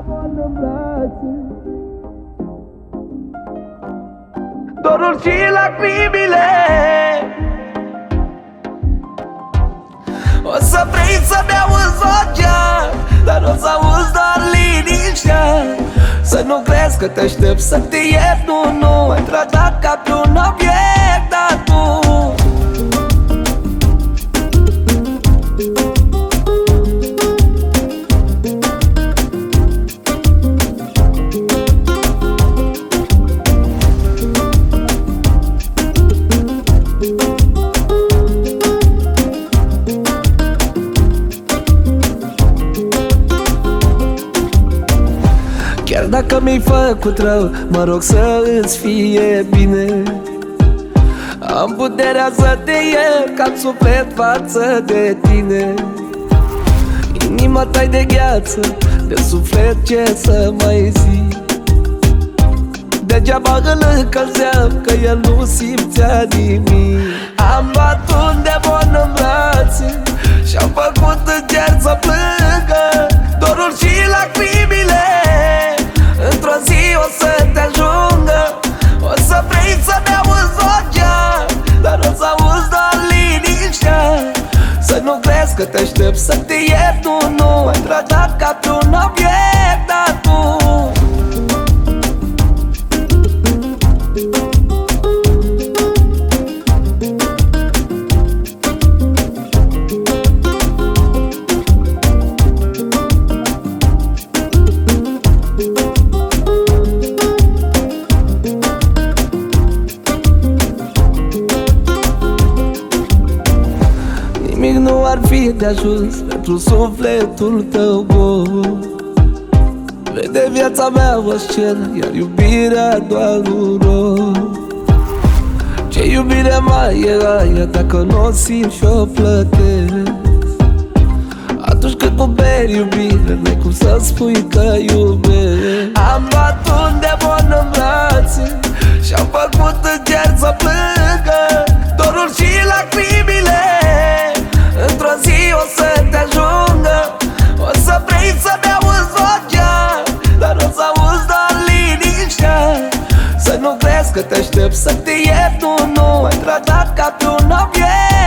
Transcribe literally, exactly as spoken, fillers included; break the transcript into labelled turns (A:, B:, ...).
A: Dorul și lacrimile. O să vrei să-mi auzi vocea, dar o să auzi doar liniștea. Să nu crezi că te aștept să te iert, nu, nu. Ai tratat ca pe un obiect, dar tu chiar dacă mi-ai făcut rău, mă rog să îți fie bine. Am puterea să te iert, ca-n suflet față de tine. Inima ta-i de gheață, de suflet ce să mai zic. Degeaba îl încălzeam, că el nu simțea nimic. Am luat un demon în brațe și-am făcut încerc să plângă. Dorul și lacrimile într-o zi o să te ajungă. O să vrei să-mi auzi vocea, dar o să auzi doar liniștea. Să nu crezi că te aștept să te iert, nu, nu. Ai tratat ca pe un obiect, dar tu nimic nu ar fi de ajuns pentru sufletul tău gol. Vede viața mea o scenă, iar iubirea doar un rol. Ce iubire mai e aia dacă n-o simt și-o plătesc? Atunci când cumperi iubire, n-ai cum să spui că iubesc. Am luat un demon în brațe și-am făcut încerc să plângă. Dorul și lacrimile într-o zi o să te ajungă. O să vrei să-mi auzi vocea, dar o să auzi doar liniștea. Să nu crezi că te aștept să te iert, nu, nu. Ai tratat ca pe un obiect.